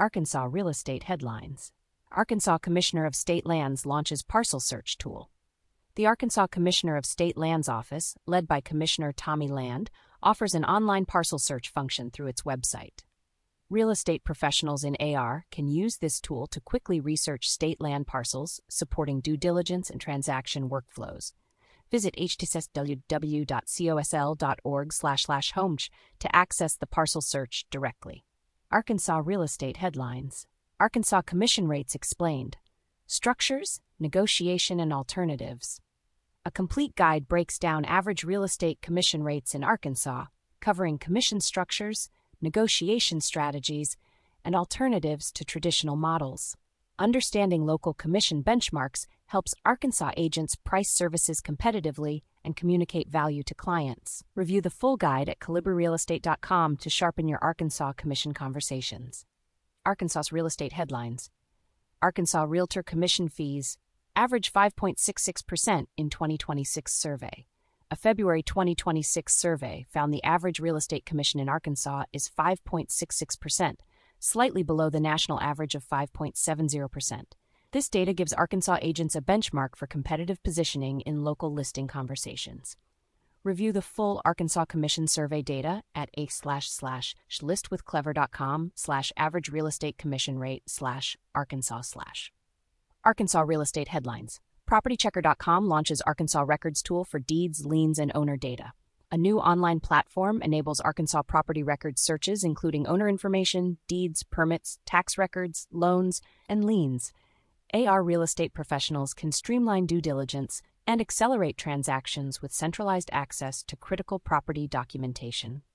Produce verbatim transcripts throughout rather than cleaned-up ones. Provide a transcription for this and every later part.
Arkansas real estate headlines. Arkansas Commissioner of State Lands launches parcel search tool. The Arkansas Commissioner of State Lands Office, led by Commissioner Tommy Land, offers an online parcel search function through its website. Real estate professionals in A R can use this tool to quickly research state land parcels, supporting due diligence and transaction workflows. Visit h t t p s w w dot cosl dot org slash slash home to access the parcel search directly. Arkansas real estate headlines. Arkansas commission rates explained. Structures, negotiation, and alternatives. A complete guide breaks down average real estate commission rates in Arkansas, covering commission structures, negotiation strategies, and alternatives to traditional models. Understanding local commission benchmarks helps Arkansas agents price services competitively and communicate value to clients. Review the full guide at calibri real estate dot com to sharpen your Arkansas commission conversations. Arkansas real estate headlines. Arkansas Realtor commission fees average five point six six percent in twenty twenty-six survey. A February twenty twenty-six survey found the average real estate commission in Arkansas is five point six six percent, slightly below the national average of five point seven zero percent. This data gives Arkansas agents a benchmark for competitive positioning in local listing conversations. Review the full Arkansas Commission Survey data at a slash slash listwithclever.com slash average real estate commission rate slash Arkansas slash. Arkansas real estate headlines. property checker dot com launches Arkansas Records tool for deeds, liens, and owner data. A new online platform enables Arkansas property records searches including owner information, deeds, permits, tax records, loans, and liens. A R real estate professionals can streamline due diligence and accelerate transactions with centralized access to critical property documentation.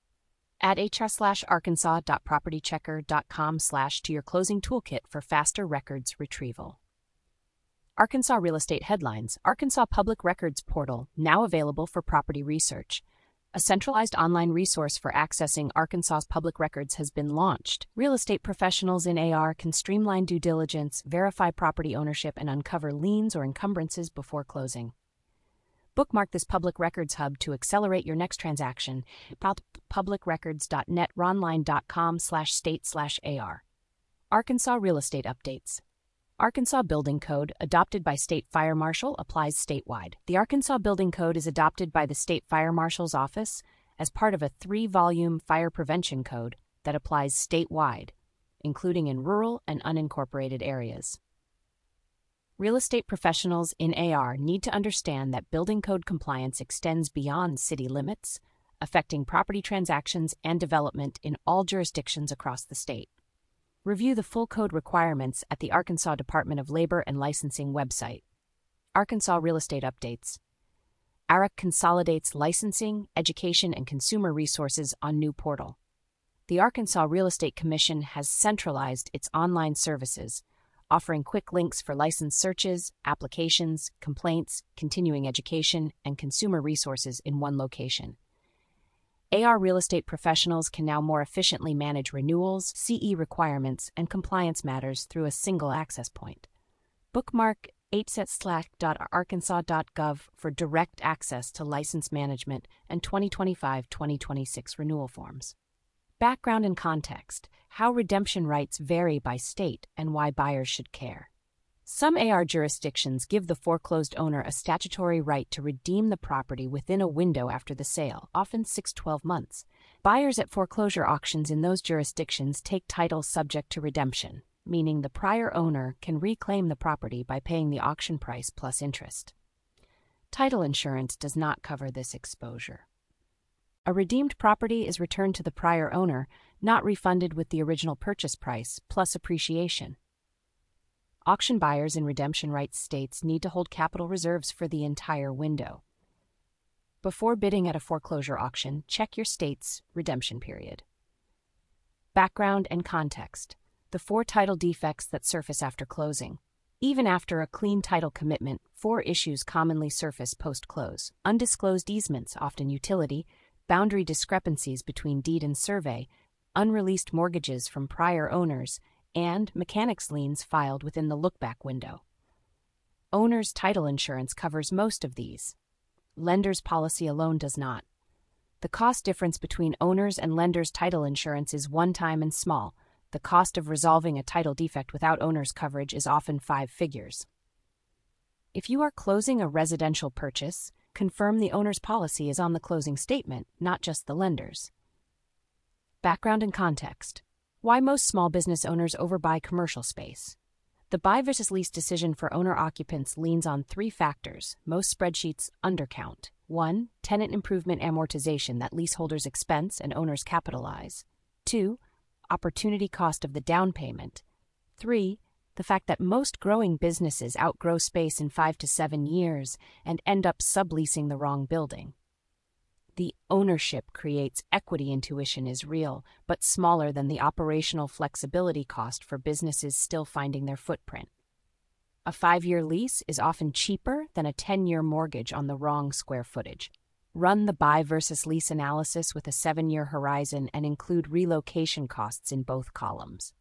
Add hr slash arkansas dot property checker dot com slash to your closing toolkit for faster records retrieval. Arkansas real estate headlines. Arkansas Public Records Portal, now available for property research. A centralized online resource for accessing Arkansas's public records has been launched. Real estate professionals in A R can streamline due diligence, verify property ownership, and uncover liens or encumbrances before closing. Bookmark this public records hub to accelerate your next transaction. public records dot net ronline dot com slash state slash AR. Arkansas real estate updates. Arkansas Building Code, adopted by State Fire Marshal, applies statewide. The Arkansas Building Code is adopted by the State Fire Marshal's office as part of a three-volume fire prevention code that applies statewide, including in rural and unincorporated areas. Real estate professionals in A R need to understand that building code compliance extends beyond city limits, affecting property transactions and development in all jurisdictions across the state. Review the full code requirements at the Arkansas Department of Labor and Licensing website. Arkansas real estate updates. A R A C consolidates licensing, education, and consumer resources on new portal. The Arkansas Real Estate Commission has centralized its online services, offering quick links for license searches, applications, complaints, continuing education, and consumer resources in one location. A R real estate professionals can now more efficiently manage renewals, C E requirements, and compliance matters through a single access point. Bookmark h s slash dot arkansas dot gov for direct access to license management and twenty twenty-five twenty twenty-six renewal forms. Background and context: how redemption rights vary by state and why buyers should care. Some A R jurisdictions give the foreclosed owner a statutory right to redeem the property within a window after the sale, often six to twelve months. Buyers at foreclosure auctions in those jurisdictions take title subject to redemption, meaning the prior owner can reclaim the property by paying the auction price plus interest. Title insurance does not cover this exposure. A redeemed property is returned to the prior owner, not refunded with the original purchase price plus appreciation. Auction buyers in redemption rights states need to hold capital reserves for the entire window. Before bidding at a foreclosure auction, check your state's redemption period. Background and context: the four title defects that surface after closing. Even after a clean title commitment, four issues commonly surface post-close: undisclosed easements, often utility, boundary discrepancies between deed and survey, unreleased mortgages from prior owners, and mechanics liens filed within the look-back window. Owner's title insurance covers most of these. Lender's policy alone does not. The cost difference between owner's and lender's title insurance is one-time and small, The cost of resolving a title defect without owner's coverage is often five figures. If you are closing a residential purchase, confirm the owner's policy is on the closing statement, not just the lender's. Background and context. Why most small business owners overbuy commercial space. The buy versus lease decision for owner-occupants leans on three factors most spreadsheets undercount. one. Tenant improvement amortization that leaseholders expense and owners capitalize. two. Opportunity cost of the down payment. three. The fact that most growing businesses outgrow space in five to seven years and end up subleasing the wrong building. The ownership creates equity intuition is real, but smaller than the operational flexibility cost for businesses still finding their footprint. A five-year lease is often cheaper than a ten-year mortgage on the wrong square footage. Run the buy versus lease analysis with a seven-year horizon and include relocation costs in both columns.